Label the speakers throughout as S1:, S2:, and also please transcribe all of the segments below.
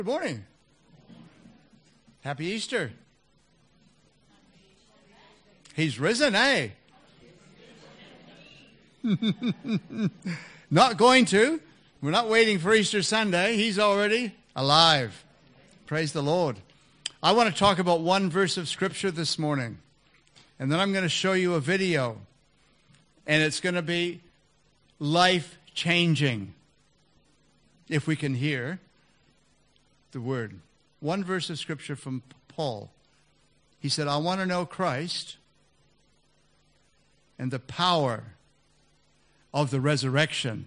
S1: Good morning. Happy Easter. He's risen, eh? Not going to. We're not waiting for Easter Sunday. He's already alive. Praise the Lord. I want to talk about one verse of Scripture this morning. And then I'm going to show you a video. And it's going to be life-changing, if we can hear the word. One verse of Scripture from Paul. He said, I want to know Christ and the power of the resurrection.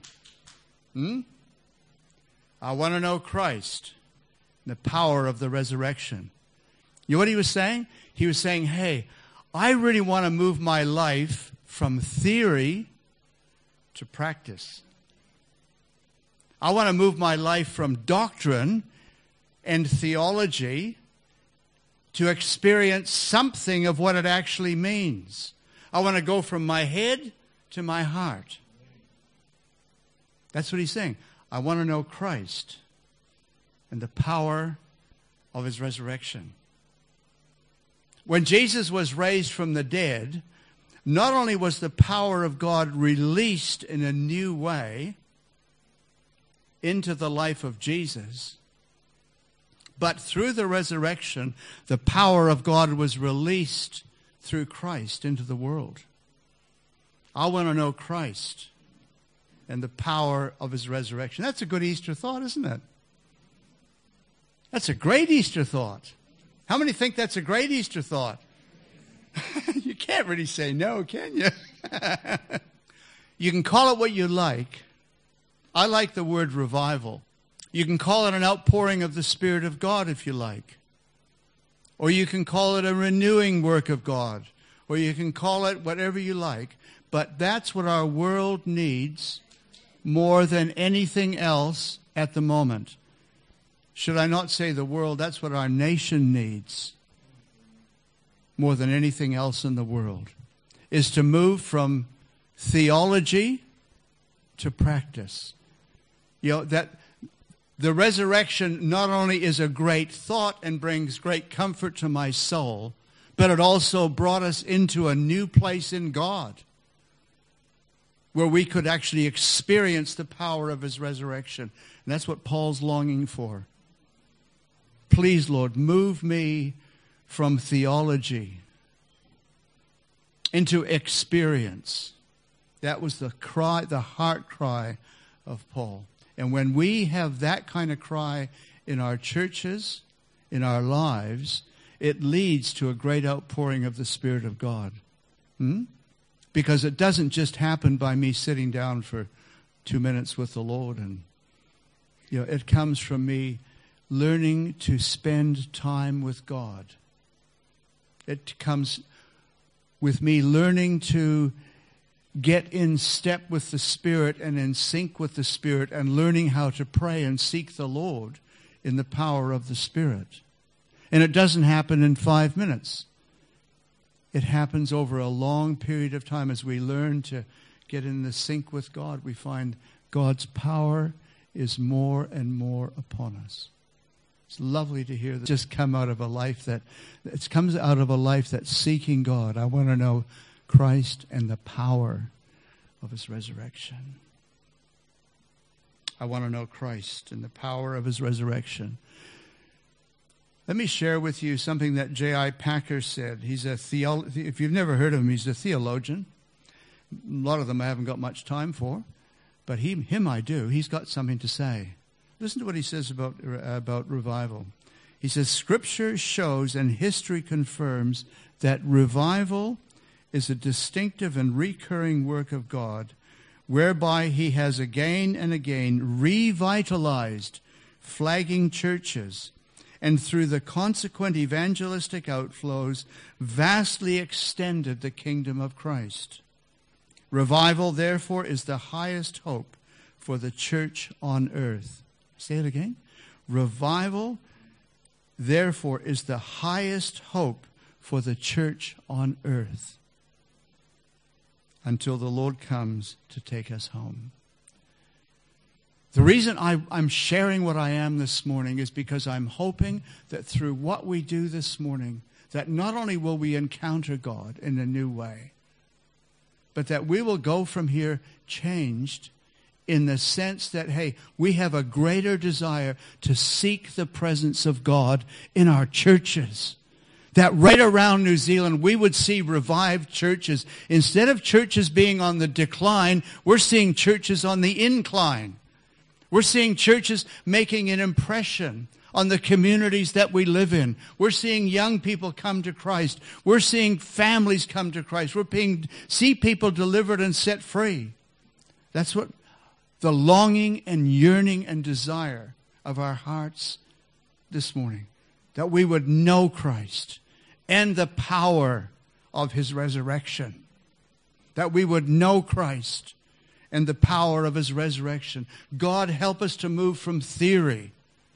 S1: I want to know Christ and the power of the resurrection. You know what he was saying? He was saying, hey, I really want to move my life from theory to practice. I want to move my life from doctrine and theology to experience something of what it actually means. I want to go from my head to my heart. That's what he's saying. I want to know Christ and the power of his resurrection. When Jesus was raised from the dead, not only was the power of God released in a new way into the life of Jesus, but through the resurrection, the power of God was released through Christ into the world. I want to know Christ and the power of his resurrection. That's a good Easter thought, isn't it? That's a great Easter thought. How many think that's a great Easter thought? You can't really say no, can you? You can call it what you like. I like the word revival. You can call it an outpouring of the Spirit of God if you like. Or you can call it a renewing work of God. Or you can call it whatever you like. But that's what our world needs more than anything else at the moment. Should I not say the world? That's what our nation needs more than anything else in the world, is to move from theology to practice. You know, that the resurrection not only is a great thought and brings great comfort to my soul, but it also brought us into a new place in God where we could actually experience the power of his resurrection. And that's what Paul's longing for. Please, Lord, move me from theology into experience. That was the cry, the heart cry of Paul. And when we have that kind of cry in our churches, in our lives, it leads to a great outpouring of the Spirit of God. Because it doesn't just happen by me sitting down for 2 minutes with the Lord. And it comes from me learning to spend time with God. It comes with me learning to get in step with the Spirit and in sync with the Spirit and learning how to pray and seek the Lord in the power of the Spirit. And it doesn't happen in 5 minutes. It happens over a long period of time. As we learn to get in the sync with God, we find God's power is more and more upon us. It's lovely to hear that just come out of a life that it comes out of a life that's seeking God. I want to know Christ and the power of his resurrection. I want to know Christ and the power of his resurrection. Let me share with you something that J.I. Packer said. He's if you've never heard of him, he's a theologian. A lot of them I haven't got much time for, but him I do. He's got something to say. Listen to what he says about revival. He says, Scripture shows and history confirms that revival is a distinctive and recurring work of God, whereby he has again and again revitalized flagging churches, and through the consequent evangelistic outflows, vastly extended the kingdom of Christ. Revival, therefore, is the highest hope for the church on earth. Say it again. Revival, therefore, is the highest hope for the church on earth until the Lord comes to take us home. The reason I'm sharing what I am this morning is because I'm hoping that through what we do this morning, that not only will we encounter God in a new way, but that we will go from here changed in the sense that, hey, we have a greater desire to seek the presence of God in our churches. That right around New Zealand, we would see revived churches. Instead of churches being on the decline, we're seeing churches on the incline. We're seeing churches making an impression on the communities that we live in. We're seeing young people come to Christ. We're seeing families come to Christ. See people delivered and set free. That's what the longing and yearning and desire of our hearts this morning. That we would know Christ and the power of his resurrection. That we would know Christ and the power of his resurrection. God, help us to move from theory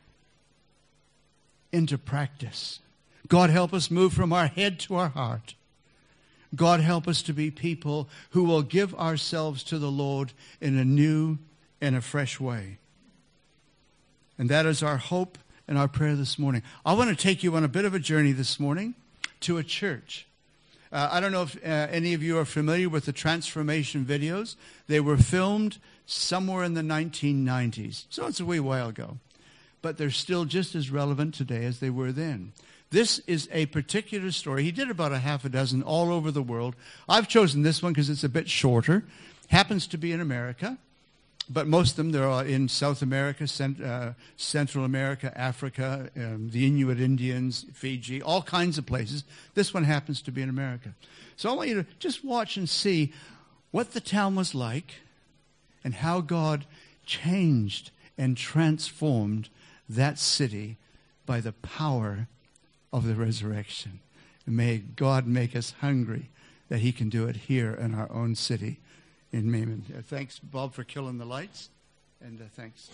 S1: into practice. God, help us move from our head to our heart. God, help us to be people who will give ourselves to the Lord in a new and a fresh way. And that is our hope and our prayer this morning. I want to take you on a bit of a journey this morning to a church. I don't know if any of you are familiar with the transformation videos. They were filmed somewhere in the 1990s. So it's a wee while ago. But they're still just as relevant today as they were then. This is a particular story. He did about a half a dozen all over the world. I've chosen this one because it's a bit shorter. Happens to be in America. But most of them, they're in South America, Central America, Africa, the Inuit Indians, Fiji, all kinds of places. This one happens to be in America. So I want you to just watch and see what the town was like and how God changed and transformed that city by the power of the resurrection. And may God make us hungry that he can do it here in our own city. In Maimon. Thanks, Bob, for killing the lights. And thanks.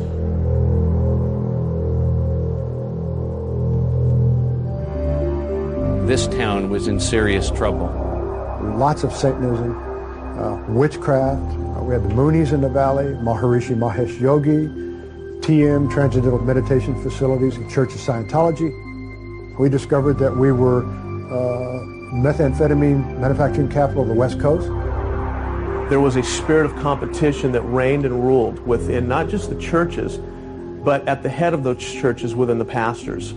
S2: This town was in serious trouble.
S3: Lots of Satanism, witchcraft. We had the Moonies in the valley, Maharishi Mahesh Yogi, TM, Transcendental Meditation Facilities, and Church of Scientology. We discovered that we were methamphetamine manufacturing capital of the West Coast.
S4: There was a spirit of competition that reigned and ruled within not just the churches, but at the head of those churches within the pastors.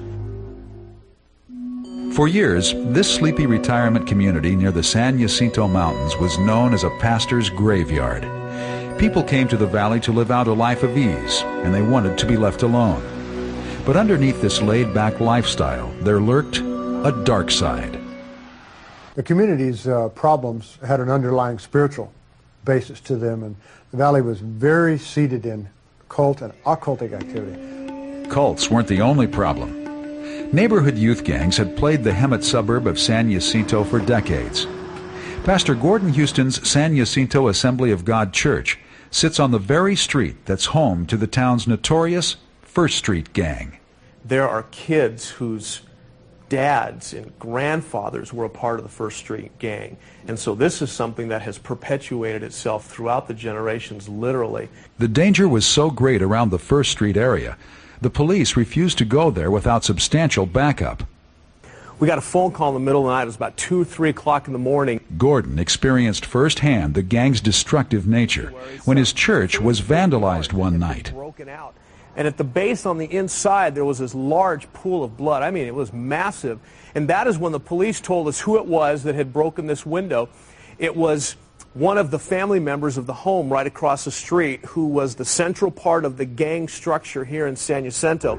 S5: For years, this sleepy retirement community near the San Jacinto Mountains was known as a pastor's graveyard. People came to the valley to live out a life of ease, and they wanted to be left alone. But underneath this laid-back lifestyle, there lurked a dark side.
S3: The community's problems had an underlying spiritual basis to them, and the valley was very seated in cult and occultic activity.
S5: Cults weren't the only problem. Neighborhood youth gangs had plagued the Hemet suburb of San Jacinto for decades. Pastor Gordon Houston's San Jacinto Assembly of God Church sits on the very street that's home to the town's notorious First Street Gang.
S4: There are kids whose dads and grandfathers were a part of the First Street Gang. And so this is something that has perpetuated itself throughout the generations, literally.
S5: The danger was so great around the First Street area, the police refused to go there without substantial backup.
S4: We got a phone call in the middle of the night. It was about 2 or 3 o'clock in the morning.
S5: Gordon experienced firsthand the gang's destructive nature when his church was vandalized one night.
S4: Broken out. And at the base on the inside, there was this large pool of blood. I mean, it was massive. And that is when the police told us who it was that had broken this window. It was one of the family members of the home right across the street who was the central part of the gang structure here in San Jacinto.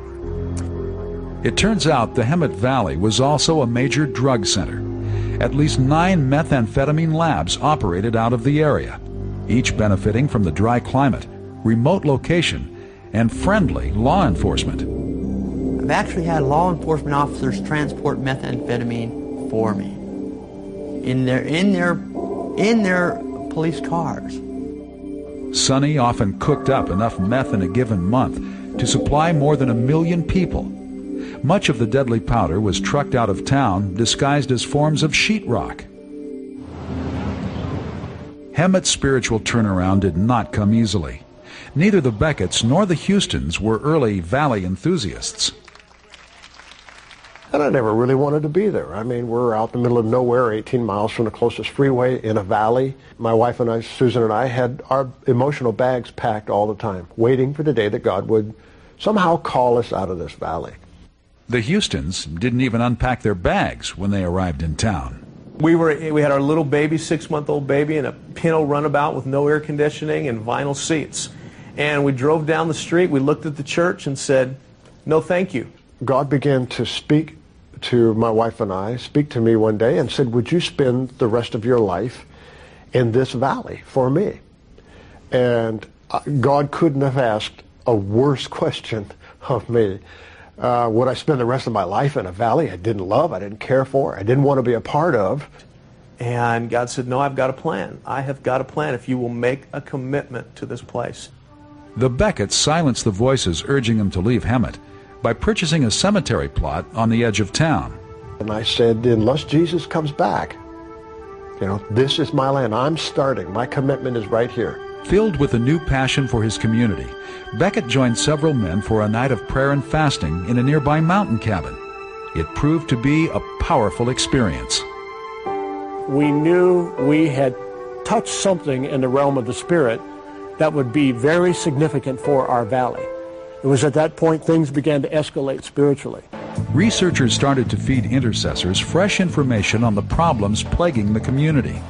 S5: It turns out the Hemet Valley was also a major drug center. At least 9 methamphetamine labs operated out of the area, each benefiting from the dry climate, remote location, and friendly law enforcement.
S6: I've actually had law enforcement officers transport methamphetamine for me in their police cars.
S5: Sonny often cooked up enough meth in a given month to supply more than 1 million people. Much of the deadly powder was trucked out of town disguised as forms of sheetrock. Hemet's spiritual turnaround did not come easily. Neither the Becketts nor the Houstons were early Valley enthusiasts.
S3: And I never really wanted to be there. I mean, we're out in the middle of nowhere, 18 miles from the closest freeway in a valley. My wife and I, Susan and I, had our emotional bags packed all the time, waiting for the day that God would somehow call us out of this valley.
S5: The Houstons didn't even unpack their bags when they arrived in town.
S4: We had our little baby, 6-month-old baby, in a Pinto runabout with no air conditioning and vinyl seats. And we drove down the street, we looked at the church and said, no thank you.
S3: God began to speak to my wife and I, speak to me one day and said, would you spend the rest of your life in this valley for me? And God couldn't have asked a worse question of me. Would I spend the rest of my life in a valley I didn't love, I didn't care for, I didn't want to be a part of?
S4: And God said, no, I've got a plan. I have got a plan if you will make a commitment to this place.
S5: The Becketts silenced the voices urging them to leave Hemet by purchasing a cemetery plot on the edge of town.
S3: And I said, unless Jesus comes back, this is my land. I'm starting. My commitment is right here.
S5: Filled with a new passion for his community, Beckett joined several men for a night of prayer and fasting in a nearby mountain cabin. It proved to be a powerful experience.
S7: We knew we had touched something in the realm of the Spirit that would be very significant for our valley. It was at that point things began to escalate spiritually.
S5: Researchers started to feed intercessors fresh information on the problems plaguing the community.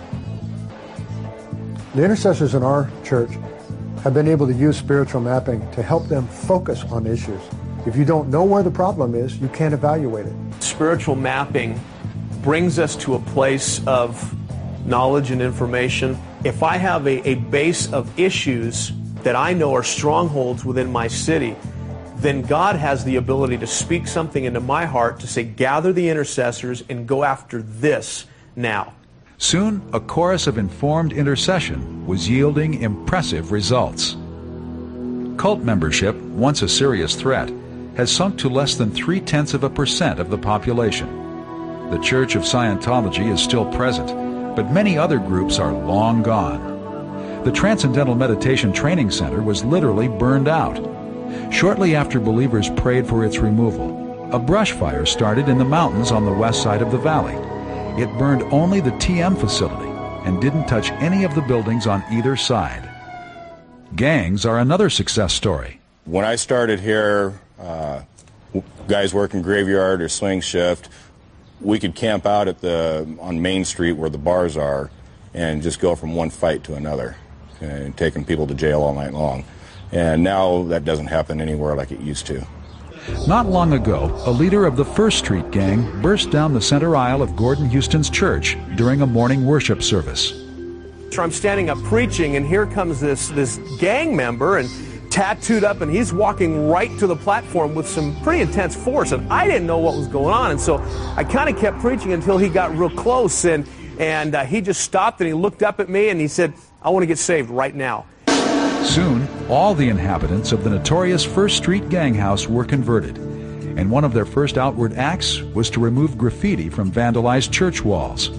S3: The intercessors in our church have been able to use spiritual mapping to help them focus on issues. If you don't know where the problem is, you can't evaluate it.
S4: Spiritual mapping brings us to a place of knowledge and information. If I have a base of issues that I know are strongholds within my city, then God has the ability to speak something into my heart to say, gather the intercessors and go after this now.
S5: Soon, a chorus of informed intercession was yielding impressive results. Cult membership, once a serious threat, has sunk to less than 0.3% of the population. The Church of Scientology is still present, but many other groups are long gone. The Transcendental Meditation Training Center was literally burned out. Shortly after believers prayed for its removal, a brush fire started in the mountains on the west side of the valley. It burned only the TM facility and didn't touch any of the buildings on either side. Gangs are another success story.
S8: When I started here, guys working graveyard or swing shift, we could camp out on Main Street where the bars are and just go from one fight to another and taking people to jail all night long. And now that doesn't happen anywhere like it used to.
S5: Not long ago, a leader of the First Street Gang burst down the center aisle of Gordon Houston's church during a morning worship service.
S4: So I'm standing up preaching, and here comes this gang member, and tattooed up, and he's walking right to the platform with some pretty intense force, and I didn't know what was going on, and so I kind of kept preaching until he got real close, and he just stopped, and he looked up at me, and he said, I want to get saved right now.
S5: Soon, all the inhabitants of the notorious First Street Gang House were converted, and one of their first outward acts was to remove graffiti from vandalized church walls.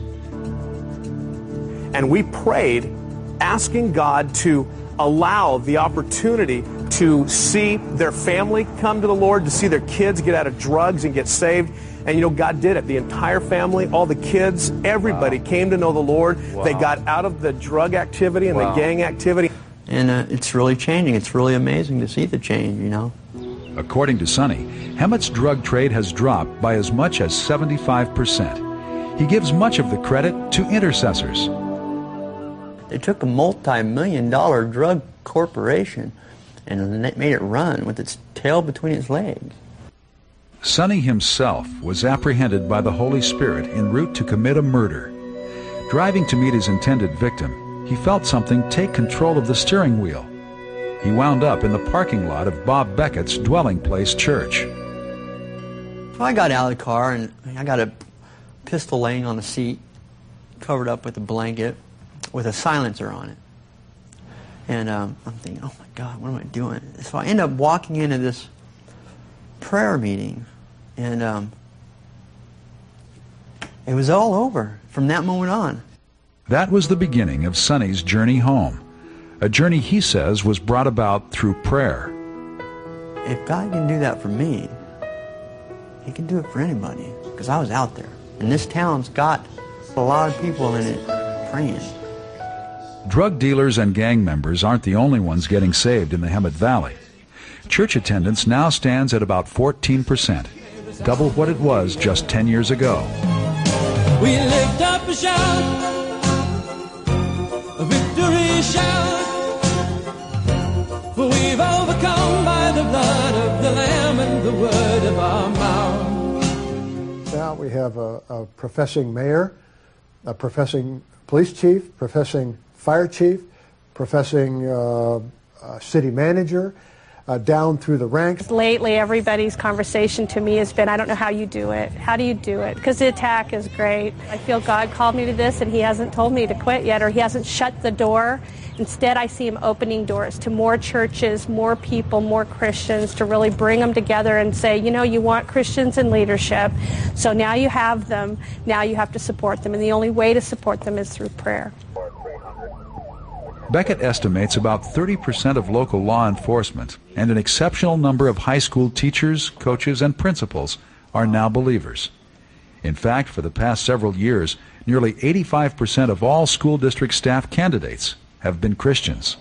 S4: And we prayed, asking God to allow the opportunity to see their family come to the Lord, to see their kids get out of drugs and get saved. And God did it. The entire family, all the kids, everybody came to know the Lord. Wow. They got out of the drug activity and the gang activity.
S6: And it's really changing. It's really amazing to see the change,
S5: According to Sonny, Hemet's drug trade has dropped by as much as 75%. He gives much of the credit to intercessors.
S6: They took a multi-million-dollar drug corporation and made it run with its tail between its legs.
S5: Sonny himself was apprehended by the Holy Spirit en route to commit a murder. Driving to meet his intended victim, he felt something take control of the steering wheel. He wound up in the parking lot of Bob Beckett's Dwelling Place Church.
S6: So I got out of the car, and I got a pistol laying on the seat, covered up with a blanket, with a silencer on it. And I'm thinking, oh my God, what am I doing? So I end up walking into this prayer meeting, and it was all over from that moment on.
S5: That was the beginning of Sonny's journey home. a journey he says was brought about through prayer.
S6: If God can do that for me, He can do it for anybody, because I was out there. And this town's got a lot of people in it praying.
S5: Drug dealers and gang members aren't the only ones getting saved in the Hemet Valley. Church attendance now stands at about 14%, double what it was just 10 years ago.
S9: We lift up a shout, a victory shout, for we've overcome by the blood of the Lamb and the word of our mouth.
S3: Now we have a professing mayor, a professing police chief, professing fire chief, professing city manager, down through the ranks.
S10: Lately, everybody's conversation to me has been, I don't know how you do it. How do you do it? Because the attack is great. I feel God called me to this, and He hasn't told me to quit yet, or He hasn't shut the door. Instead, I see Him opening doors to more churches, more people, more Christians, to really bring them together and say, you know, you want Christians in leadership, so now you have them, now you have to support them, and the only way to support them is through prayer.
S5: Beckett estimates about 30% of local law enforcement and an exceptional number of high school teachers, coaches, and principals are now believers. In fact, for the past several years, nearly 85% of all school district staff candidates have been Christians.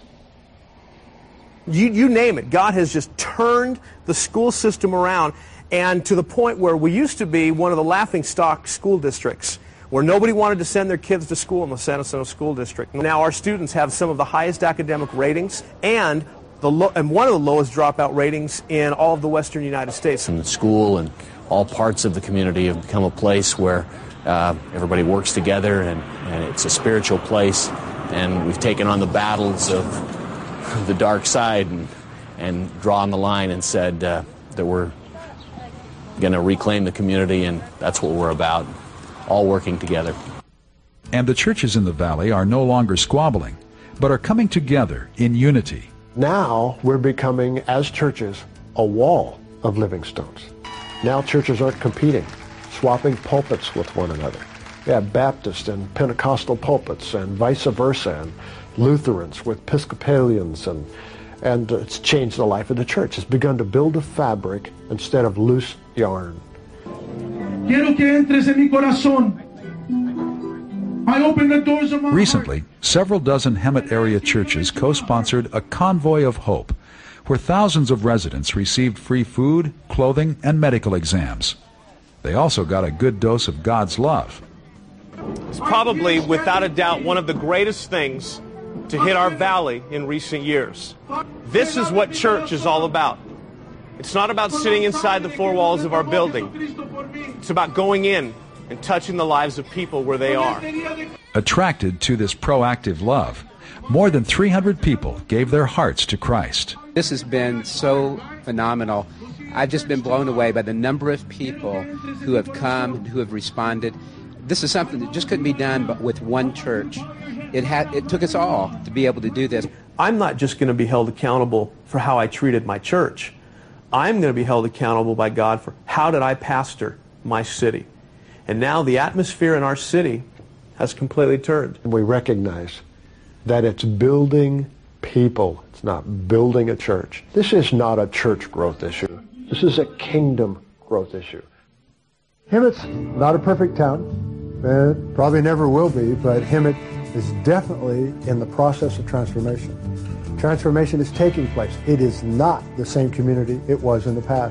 S4: You name it. God has just turned the school system around, and to the point where we used to be one of the laughingstock school districts, where nobody wanted to send their kids to school in the San Jacinto School District. Now our students have some of the highest academic ratings and one of the lowest dropout ratings in all of the western United States.
S2: And the school and all parts of the community have become a place where everybody works together, and it's a spiritual place. And we've taken on the battles of the dark side and drawn the line and said that we're going to reclaim the community, and that's what we're about. All working together.
S5: And the churches in the valley are no longer squabbling, but are coming together in unity.
S3: Now we're becoming, as churches, a wall of living stones. Now churches aren't competing, swapping pulpits with one another. We have Baptist and Pentecostal pulpits and vice versa, and Lutherans with Episcopalians, and it's changed the life of the church. It's begun to build a fabric instead of loose yarn.
S11: Quiero que entres en mi corazón. I open the doors of my
S5: Recently, several dozen Hemet area churches co-sponsored a Convoy of Hope, where thousands of residents received free food, clothing, and medical exams. They also got a good dose of God's love.
S4: It's probably, without a doubt, one of the greatest things to hit our valley in recent years. This is what church is all about. It's not about sitting inside the four walls of our building. It's about going in and touching the lives of people where they are.
S5: Attracted to this proactive love, more than 300 people gave their hearts to Christ.
S12: This has been so phenomenal. I've just been blown away by the number of people who have come and who have responded. This is something that just couldn't be done but with one church. It took us all to be able to do this.
S4: I'm not just going to be held accountable for how I treated my church. I'm going to be held accountable by God for how did I pastor my city. And now the atmosphere in our city has completely turned.
S3: We recognize that it's building people. It's not building a church. This is not a church growth issue. This is a kingdom growth issue. Hemet's not a perfect town. It probably never will be, but Hemet is definitely in the process of transformation. Transformation is taking place. It is not the same community it was in the past.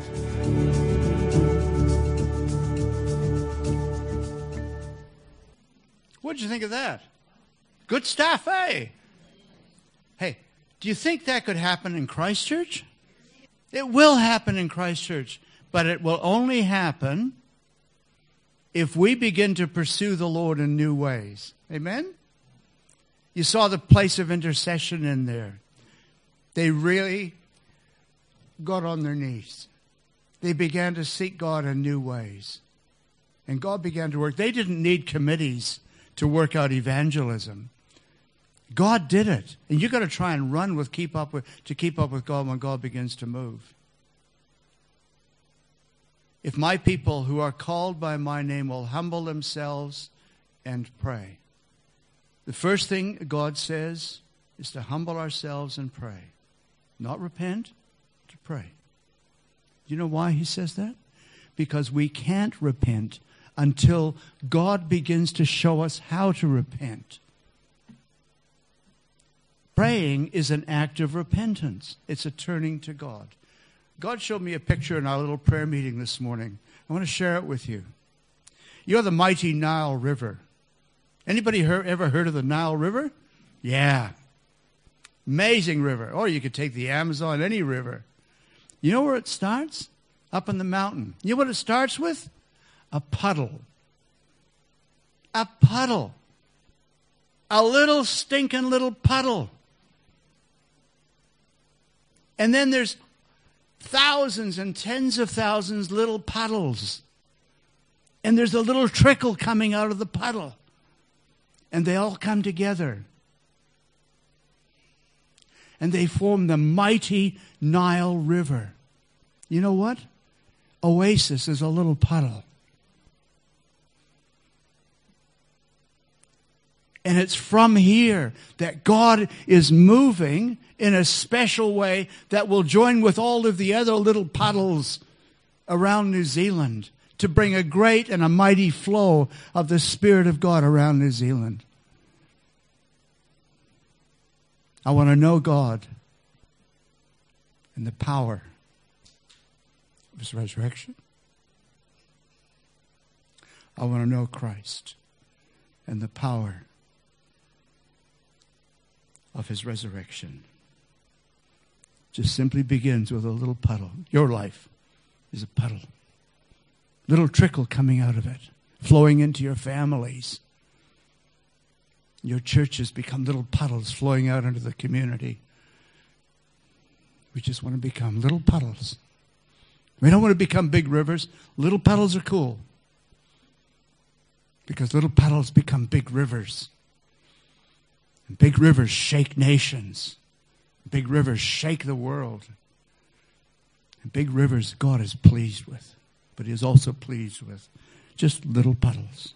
S1: What did you think of that? Good stuff, eh? Hey, do you think that could happen in Christchurch? It will happen in Christchurch, but it will only happen if we begin to pursue the Lord in new ways. Amen? You saw the place of intercession in there. They really got on their knees. They began to seek God in new ways. And God began to work. They didn't need committees to work out evangelism. God did it. And you've got to try and run to keep up with God when God begins to move. If my people who are called by my name will humble themselves and pray. The first thing God says is to humble ourselves and pray. Not repent, to pray. You know why he says that? Because we can't repent until God begins to show us how to repent. Praying is an act of repentance. It's a turning to God. God showed me a picture in our little prayer meeting this morning. I want to share it with you. You're the mighty Nile River. Anybody ever heard of the Nile River? Yeah. Amazing river. Or you could take the Amazon, any river. You know where it starts? Up in the mountain. You know what it starts with? A puddle. A puddle. A little stinking little puddle. And then there's thousands and tens of thousands little puddles. And there's a little trickle coming out of the puddle. And they all come together. And they form the mighty Nile River. You know what? Oasis is a little puddle. And it's from here that God is moving in a special way that will join with all of the other little puddles around New Zealand to bring a great and a mighty flow of the Spirit of God around New Zealand. I want to know God and the power of His resurrection. I want to know Christ and the power of His resurrection. Just simply begins with a little puddle. Your life is a puddle. Little trickle coming out of it, flowing into your families. Your churches become little puddles flowing out into the community. We just want to become little puddles. We don't want to become big rivers. Little puddles are cool. Because little puddles become big rivers. And big rivers shake nations. Big rivers shake the world. And big rivers God is pleased with. But He is also pleased with just little puddles.